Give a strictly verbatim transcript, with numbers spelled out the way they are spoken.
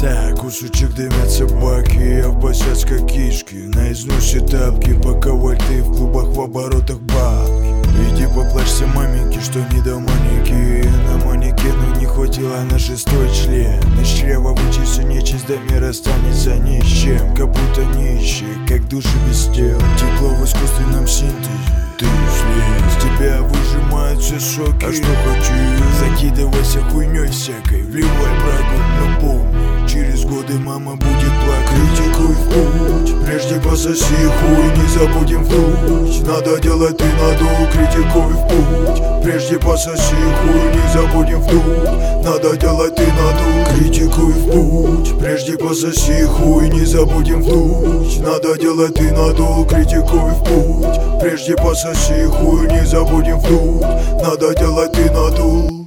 Так, кусочек дымят собаки, а в босяцкой кишки. На износе тапки, пока вальты в клубах в оборотах бабки. Иди поплачься маменьки, что не до Моники. На манекену не хватило на шестой член. Из чрева вычися нечисть, да мир останется ни с чем. Как будто нищие, как души без тел. Тепло в искусственном синтезе. Ты член, с тебя выжимают все соки. А что хочу? Закидывайся хуйней всякой, вливай брагу, но помни, через годы мама будет плакать. Критикуй в путь, прежде пососи хуй, не забудем вдуть. Надо делать ты надо, критикуй в путь, прежде пососи хуй, не забудем вдуть. Надо делать ты надо, критикуй в путь, прежде пососи хуй, не забудем вдуть. Надо делать ты надо, критикуй в путь, прежде пососи хуй, не забудем вдуть. Надо делать ты надо.